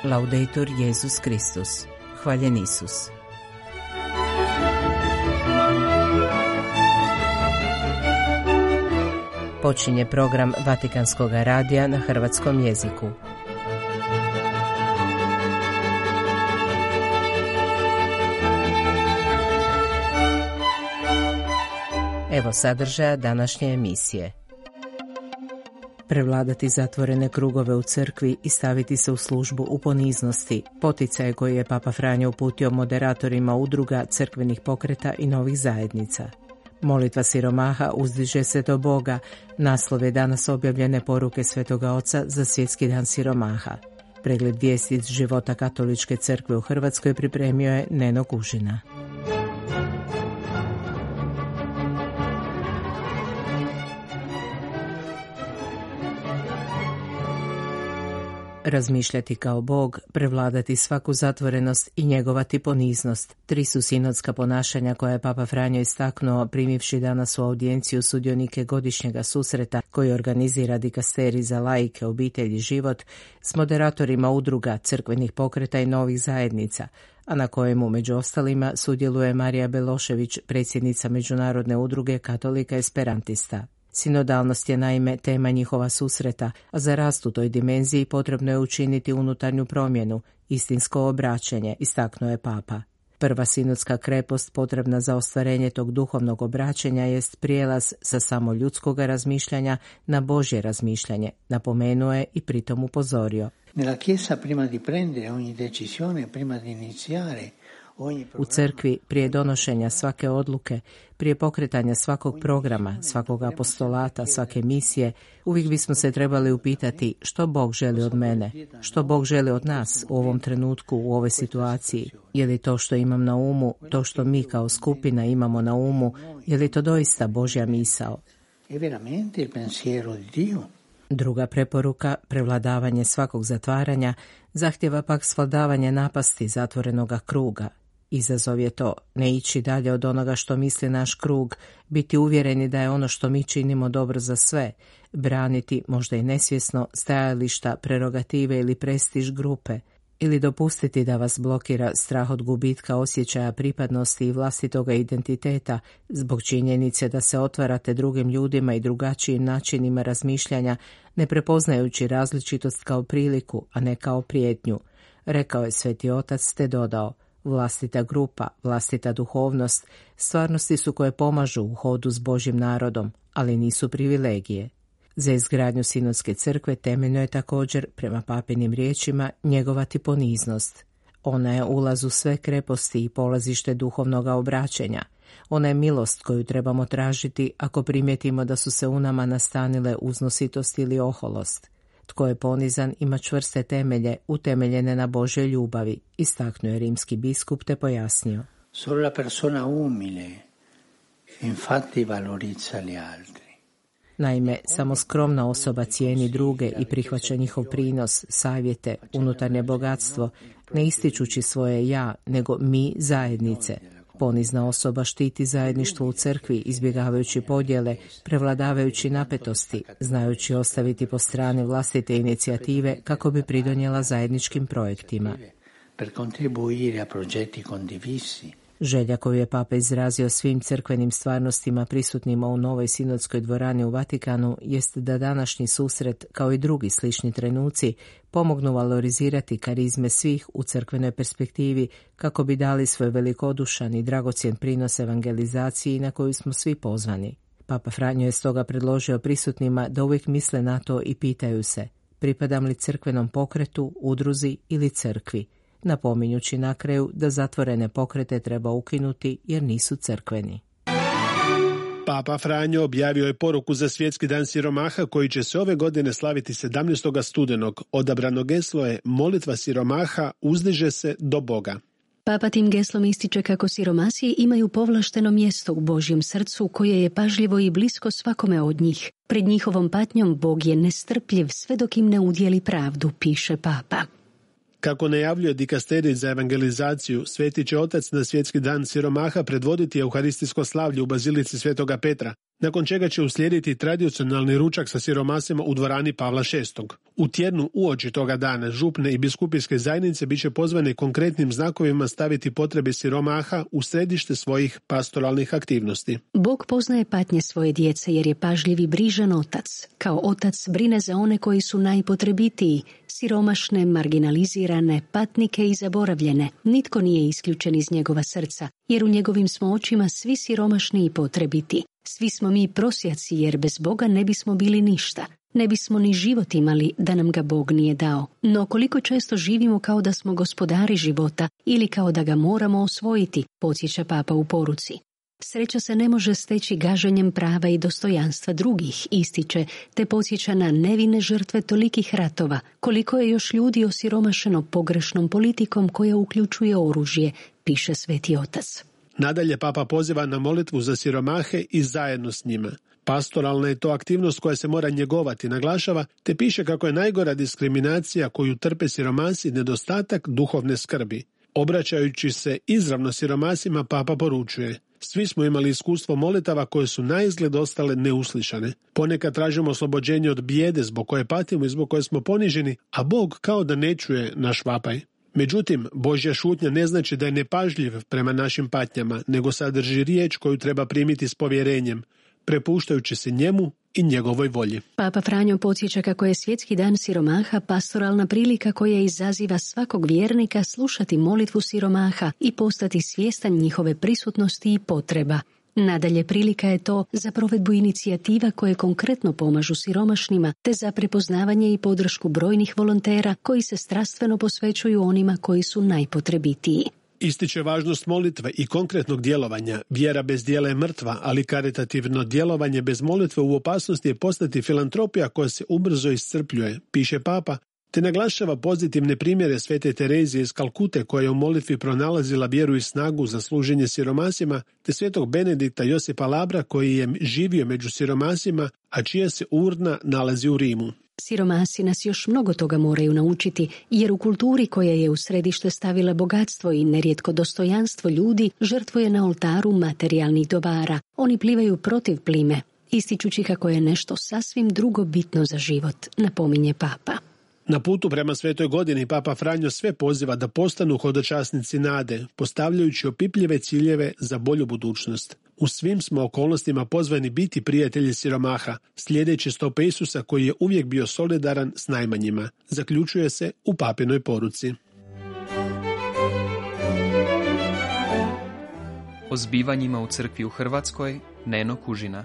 Laudetur Jesus Kristus. Hvaljen Isus. Počinje program Vatikanskog radija na hrvatskom jeziku. Evo sadržaja današnje emisije. Prevladati zatvorene krugove u crkvi i staviti se u službu u poniznosti, poticaj koji je Papa Franjo uputio moderatorima udruga, crkvenih pokreta i novih zajednica. Molitva siromaha uzdiže se do Boga, naslov je danas objavljene poruke Svetoga Oca za Svjetski dan siromaha. Pregled vijesti iz života Katoličke crkve u Hrvatskoj pripremio je Neno Kužina. Razmišljati kao Bog, prevladati svaku zatvorenost i njegovati poniznost. 3 su sinodska ponašanja koja je Papa Franjo istaknuo primivši danas u audijenciju sudionike godišnjega susreta koji organizira dikasterij za laike, obitelj i život s moderatorima udruga, crkvenih pokreta i novih zajednica, a na kojemu među ostalima sudjeluje Marija Belošević, predsjednica Međunarodne udruge katolika esperantista. Sinodalnost je naime tema njihova susreta, a za rast u toj dimenziji potrebno je učiniti unutarnju promjenu, istinsko obraćenje, istaknuo je Papa. Prva sinodska krepost potrebna za ostvarenje tog duhovnog obraćenja jest prijelaz sa samo ljudskog razmišljanja na Božje razmišljanje, napomenuo je i pritom upozorio. U crkvi, prije donošenja svake odluke, prije pokretanja svakog programa, svakog apostolata, svake misije, uvijek bismo se trebali upitati što Bog želi od mene, što Bog želi od nas u ovom trenutku, u ovoj situaciji. Je li to što imam na umu, to što mi kao skupina imamo na umu, je li to doista Božja misao? Druga preporuka, prevladavanje svakog zatvaranja, zahtjeva pak svladavanje napasti zatvorenoga kruga. Izazov je to, ne ići dalje od onoga što misli naš krug, biti uvjereni da je ono što mi činimo dobro za sve, braniti, možda i nesvjesno, stajališta, prerogative ili prestiž grupe, ili dopustiti da vas blokira strah od gubitka osjećaja pripadnosti i vlastitoga identiteta zbog činjenice da se otvarate drugim ljudima i drugačijim načinima razmišljanja, ne prepoznajući različitost kao priliku, a ne kao prijetnju, rekao je Sveti Otac te dodao: vlastita grupa, vlastita duhovnost, stvarnosti su koje pomažu u hodu s Božjim narodom, ali nisu privilegije. Za izgradnju sinodske crkve temeljno je također, prema papinim riječima, njegovati poniznost. Ona je ulaz u sve kreposti i polazište duhovnoga obraćenja. Ona je milost koju trebamo tražiti ako primijetimo da su se u nama nastanile uznositost ili oholost. Tko je ponizan ima čvrste temelje, utemeljene na Božjoj ljubavi, istaknuo je rimski biskup te pojasnio. Solo la persona umile infatti valorizza gli altri. Naime, samo skromna osoba cijeni druge i prihvaća njihov prinos, savjete, unutarnje bogatstvo, ne ističući svoje ja, nego mi zajednice. Ponizna osoba štiti zajedništvo u crkvi, izbjegavajući podjele, prevladavajući napetosti, znajući ostaviti po strani vlastite inicijative kako bi pridonijela zajedničkim projektima. Želja koju je Papa izrazio svim crkvenim stvarnostima prisutnima u novoj sinodskoj dvorani u Vatikanu jest da današnji susret, kao i drugi slični trenuci, pomognu valorizirati karizme svih u crkvenoj perspektivi kako bi dali svoj velikodušan i dragocjen prinos evangelizaciji na koju smo svi pozvani. Papa Franjo je stoga predložio prisutnima da uvijek misle na to i pitaju se: pripadam li crkvenom pokretu, udruzi ili crkvi? Napominjući na kraju da zatvorene pokrete treba ukinuti jer nisu crkveni. Papa Franjo objavio je poruku za Svjetski dan siromaha koji će se ove godine slaviti 17. studenog. Odabrano geslo je molitva siromaha uzdiže se do Boga. Papa tim geslom ističe kako siromasi imaju povlašteno mjesto u Božjem srcu koje je pažljivo i blisko svakome od njih. Pred njihovom patnjom Bog je nestrpljiv sve dok im ne udjeli pravdu, piše Papa. Kako najavljuje dikasterij za evangelizaciju, Sveti će Otac na Svjetski dan siromaha predvoditi euharistijsko slavlje u Bazilici Svetoga Petra. nakon čega će uslijediti tradicionalni ručak sa siromasima u dvorani Pavla VI. U tjednu uoči toga dana župne i biskupijske zajednice bit će pozvane konkretnim znakovima staviti potrebe siromaha u središte svojih pastoralnih aktivnosti. Bog poznaje patnje svoje djece jer je pažljiv i brižan otac. Kao otac brine za one koji su najpotrebitiji, siromašne, marginalizirane, patnike i zaboravljene. Nitko nije isključen iz njegova srca, jer u njegovim smo očima svi siromašni i potrebiti. Svi smo mi prosjaci jer bez Boga ne bismo bili ništa. Ne bismo ni život imali da nam ga Bog nije dao. No koliko često živimo kao da smo gospodari života ili kao da ga moramo osvojiti, podsjeća Papa u poruci. Sreća se ne može steći gaženjem prava i dostojanstva drugih, ističe, te podsjeća na nevine žrtve tolikih ratova, koliko je još ljudi osiromašeno pogrešnom politikom koja uključuje oružje, piše Sveti Otac. Nadalje Papa poziva na molitvu za siromahe i zajedno s njima. Pastoralna je to aktivnost koja se mora njegovati, naglašava, te piše kako je najgora diskriminacija koju trpe siromasi nedostatak duhovne skrbi. Obraćajući se izravno siromasima, Papa poručuje: svi smo imali iskustvo molitava koje su naizgled ostale neuslišane. Ponekad tražimo oslobođenje od bijede zbog koje patimo i zbog koje smo poniženi, a Bog kao da ne čuje naš vapaj. Međutim, Božja šutnja ne znači da je nepažljiv prema našim patnjama, nego sadrži riječ koju treba primiti s povjerenjem, prepuštajući se njemu i njegovoj volji. Papa Franjo podsjeća kako je Svjetski dan siromaha pastoralna prilika koja izaziva svakog vjernika slušati molitvu siromaha i postati svjestan njihove prisutnosti i potreba. Nadalje, prilika je to za provedbu inicijativa koje konkretno pomažu siromašnima, te za prepoznavanje i podršku brojnih volontera koji se strastveno posvećuju onima koji su najpotrebitiji. Ističe važnost molitve i konkretnog djelovanja. Vjera bez djela je mrtva, ali karitativno djelovanje bez molitve u opasnosti je postati filantropija koja se ubrzo iscrpljuje, piše Papa, te naglašava pozitivne primjere Svete Terezije iz Kalkute koja je u molitvi pronalazila vjeru i snagu za služenje siromasima, te Svetog Benedikta Josipa Labra koji je živio među siromasima, a čija se urna nalazi u Rimu. Siromasi nas još mnogo toga moraju naučiti, jer u kulturi koja je u središte stavila bogatstvo i nerijetko dostojanstvo ljudi, žrtvuje na oltaru materijalnih dobara. Oni plivaju protiv plime, ističući kako je nešto sasvim drugo bitno za život, napominje Papa. Na putu prema Svetoj godini Papa Franjo sve poziva da postanu hodočasnici nade, postavljajući opipljive ciljeve za bolju budućnost. U svim smo okolnostima pozvani biti prijatelji siromaha, slijedeći stope Isusa koji je uvijek bio solidaran s najmanjima, zaključuje se u papinoj poruci. O zbivanjima u crkvi u Hrvatskoj, Neno Kužina.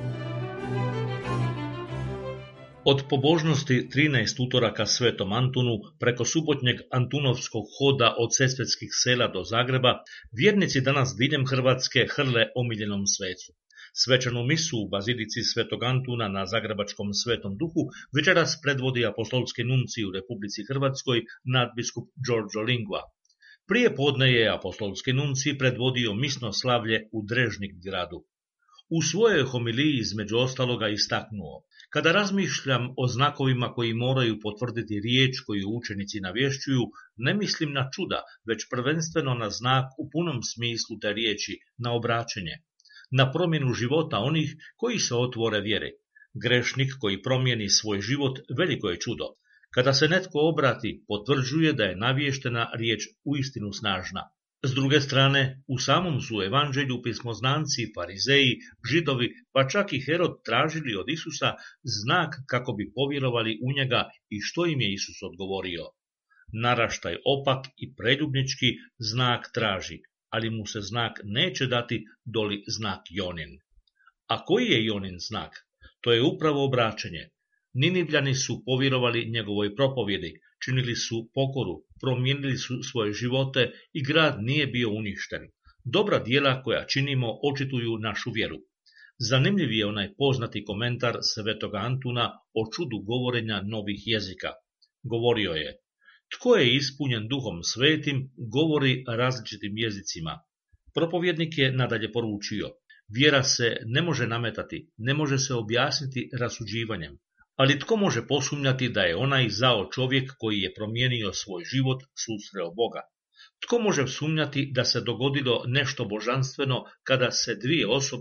Od pobožnosti 13 utoraka Svetom Antunu preko subotnjeg Antunovskog hoda od Sesvetskih sela do Zagreba, vjernici danas diljem Hrvatske hrle omiljenom svecu. Svečanu misu u bazilici Svetog Antuna na Zagrebačkom Svetom Duhu večeras predvodi apostolski nuncij u Republici Hrvatskoj nadbiskup Giorgio Lingua. Prije podne je apostolski nuncij predvodio misno slavlje u Drežnik gradu. U svojoj homiliji između ostaloga istaknuo: kada razmišljam o znakovima koji moraju potvrditi riječ koju učenici navješćuju, ne mislim na čuda, već prvenstveno na znak u punom smislu te riječi, na obraćenje, na promjenu života onih koji se otvore vjeri. Grešnik koji promijeni svoj život veliko je čudo. Kada se netko obrati, potvrđuje da je navještena riječ uistinu snažna. S druge strane, u samom su evanđelju pismoznanci, farizeji, židovi, pa čak i Herod tražili od Isusa znak kako bi povjerovali u njega i što im je Isus odgovorio. Naraštaj opak i preljubnički znak traži, ali mu se znak neće dati doli znak Jonin. A koji je Jonin znak? To je upravo obraćenje. Ninivljani su povjerovali njegovoj propovjedi, činili su pokoru, promijenili su svoje živote i grad nije bio uništen. Dobra djela koja činimo očituju našu vjeru. Zanimljiv je onaj poznati komentar Svetoga Antuna o čudu govorenja novih jezika. Govorio je: tko je ispunjen Duhom Svetim, govori različitim jezicima. Propovjednik je nadalje poručio: vjera se ne može nametati, ne može se objasniti rasuđivanjem. Ali tko može posumnjati da je onaj zao čovjek koji je promijenio svoj život susreo Boga? Tko može sumnjati da se dogodilo nešto božanstveno kada se dvije osobe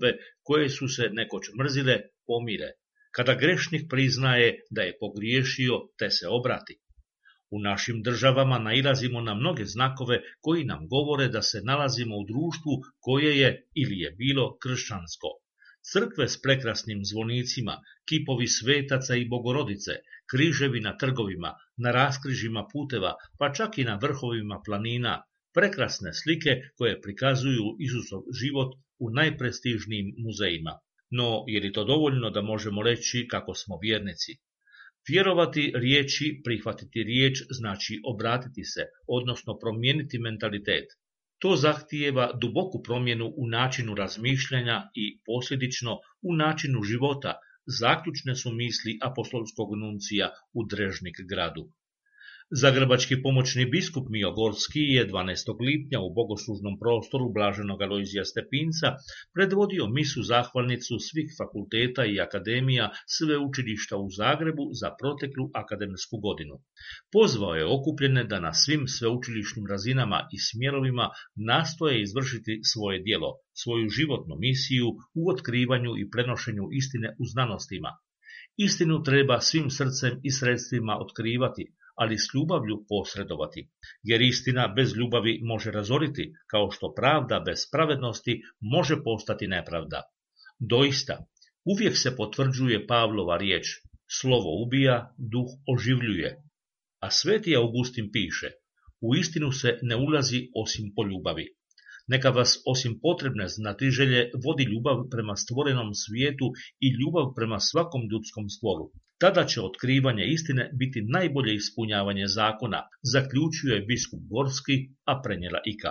koje su se nekoć mrzile, pomire. Kada grešnik priznaje da je pogriješio, te se obrati. U našim državama nailazimo na mnoge znakove koji nam govore da se nalazimo u društvu koje je ili je bilo kršćansko. Crkve s prekrasnim zvonicima, kipovi svetaca i bogorodice, križevi na trgovima, na raskrižima puteva, pa čak i na vrhovima planina, prekrasne slike koje prikazuju Isusov život u najprestižnijim muzejima. No, je li to dovoljno da možemo reći kako smo vjernici? Vjerovati riječi, prihvatiti riječ, znači obratiti se, odnosno promijeniti mentalitet. To zahtijeva duboku promjenu u načinu razmišljanja i posljedično u načinu života, zaključne su misli apostolskog nuncija u Drežnik gradu. Zagrebački pomoćni biskup Mijo Gorski je 12. lipnja u bogoslužnom prostoru Blaženog Alojzija Stepinca predvodio misu zahvalnicu svih fakulteta i akademija sveučilišta u Zagrebu za proteklu akademsku godinu. Pozvao je okupljene da na svim sveučilišnim razinama i smjerovima nastoje izvršiti svoje djelo, svoju životnu misiju u otkrivanju i prenošenju istine u znanostima. Istinu treba svim srcem i sredstvima otkrivati, ali s ljubavlju posredovati, jer istina bez ljubavi može razoriti, kao što pravda bez pravednosti može postati nepravda. Doista, uvijek se potvrđuje Pavlova riječ, slovo ubija, duh oživljuje. A sveti Augustin piše, u istinu se ne ulazi osim po ljubavi. Neka vas osim potrebne znatiželje vodi ljubav prema stvorenom svijetu i ljubav prema svakom ljudskom stvoru. Tada će otkrivanje istine biti najbolje ispunjavanje zakona, zaključuje biskup Gorski, a prenijela Ika.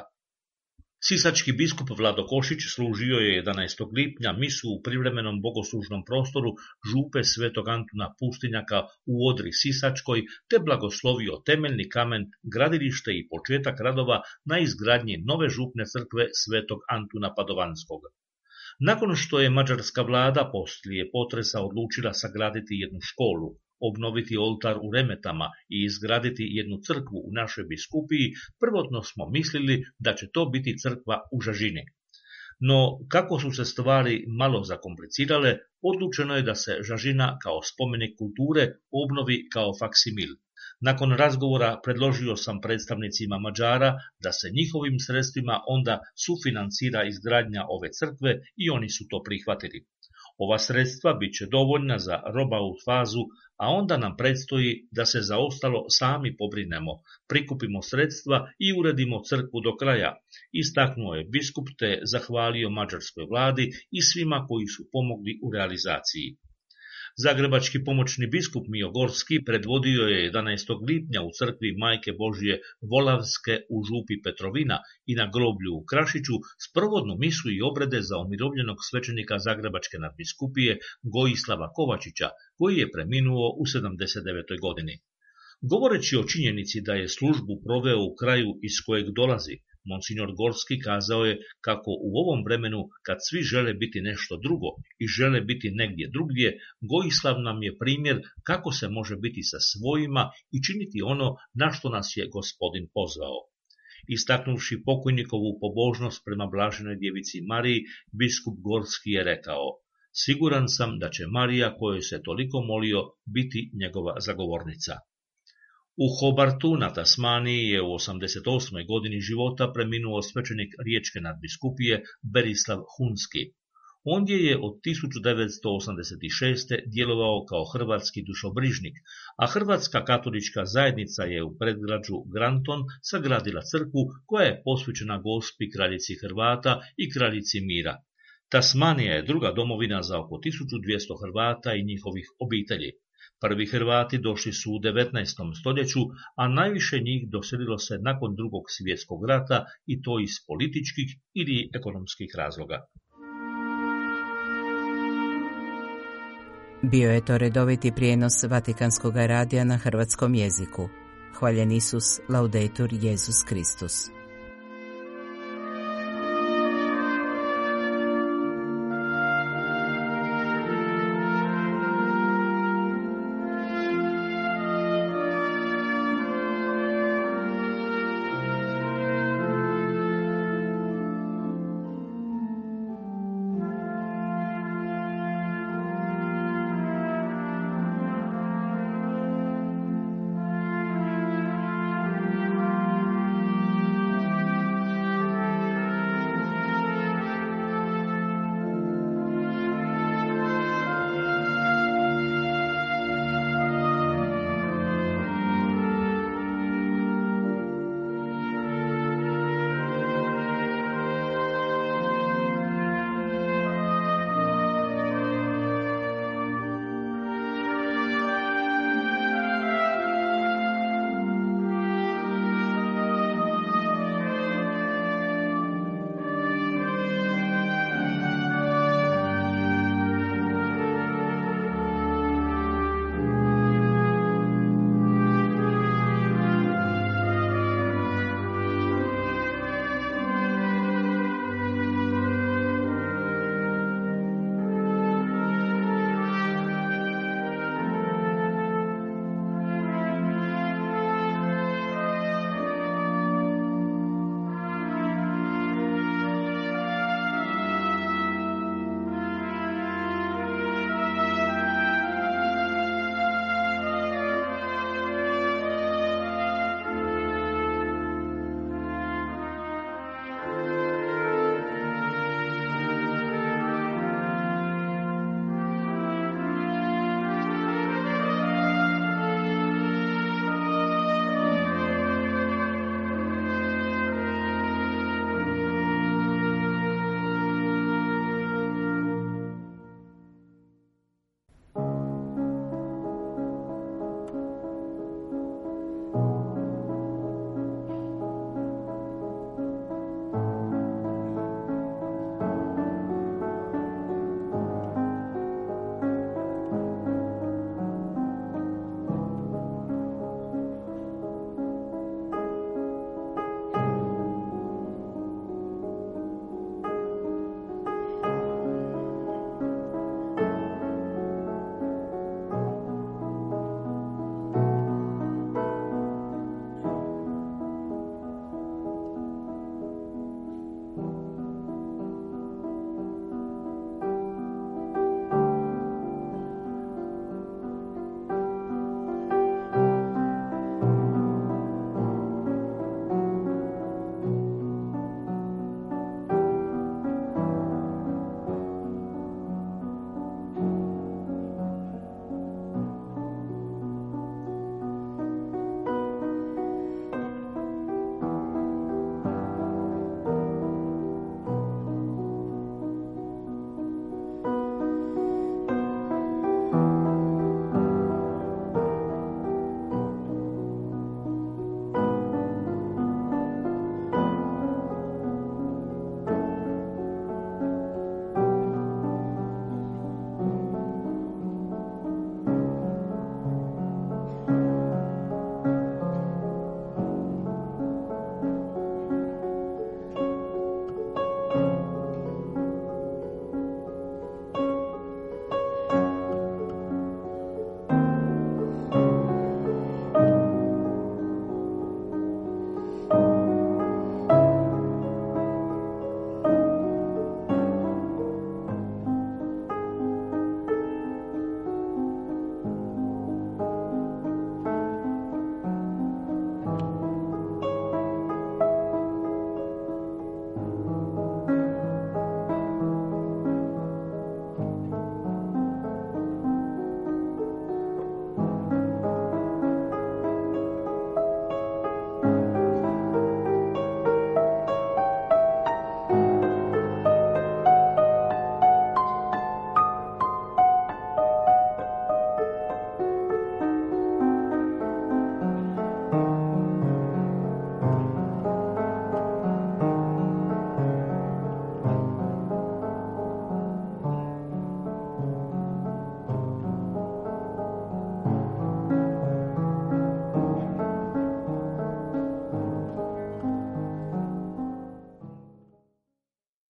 Sisački biskup Vlado Košić služio je 11. lipnja misu u privremenom bogoslužnom prostoru župe Svetog Antuna Pustinjaka u Odri Sisačkoj, te blagoslovio temeljni kamen, gradilište i početak radova na izgradnji nove župne crkve Svetog Antuna Padovanskog. Nakon što je mađarska vlada poslije potresa odlučila sagraditi jednu školu, obnoviti oltar u Remetama i izgraditi jednu crkvu u našoj biskupiji, prvotno smo mislili da će to biti crkva u Žažini. No, kako su se stvari malo zakomplicirale, odlučeno je da se Žažina kao spomenik kulture obnovi kao faksimil. Nakon razgovora predložio sam predstavnicima Mađara da se njihovim sredstvima onda sufinancira izgradnja ove crkve i oni su to prihvatili. Ova sredstva bit će dovoljna za robaut fazu, a onda nam predstoji da se za ostalo sami pobrinemo, prikupimo sredstva i uredimo crkvu do kraja, istaknuo je biskup te zahvalio mađarskoj vladi i svima koji su pomogli u realizaciji. Zagrebački pomoćni biskup Mijo Gorski predvodio je 11. lipnja u crkvi Majke Božje Volavske u župi Petrovina i na groblju u Krašiću sprovodnu misu i obrede za umirovljenog svećenika Zagrebačke nadbiskupije Gojislava Kovačića, koji je preminuo u 79. godini. Govoreći o činjenici da je službu proveo u kraju iz kojeg dolazi, Monsignor Gorski kazao je kako u ovom vremenu, kad svi žele biti nešto drugo i žele biti negdje drugdje, Gojislav nam je primjer kako se može biti sa svojima i činiti ono na što nas je Gospodin pozvao. Istaknuvši pokojnikovu pobožnost prema blaženoj djevici Mariji, biskup Gorski je rekao, siguran sam da će Marija, kojoj se toliko molio, biti njegova zagovornica. U Hobartu na Tasmaniji je u 88. godini života preminuo svećenik riječke nadbiskupije Berislav Hunski. Ondje je od 1986. djelovao kao hrvatski dušobrižnik, a Hrvatska katolička zajednica je u predgrađu Granton sagradila crkvu koja je posvećena Gospi kraljici Hrvata i kraljici mira. Tasmanija je druga domovina za oko 1200 Hrvata i njihovih obitelji. Prvi Hrvati došli su u 19. stoljeću, a najviše njih doselilo se nakon Drugog svjetskog rata i to iz političkih ili ekonomskih razloga. Bio je to redoviti prijenos Vatikanskog radija na hrvatskom jeziku. Hvaljen Isus, laudetur Jesus Kristus.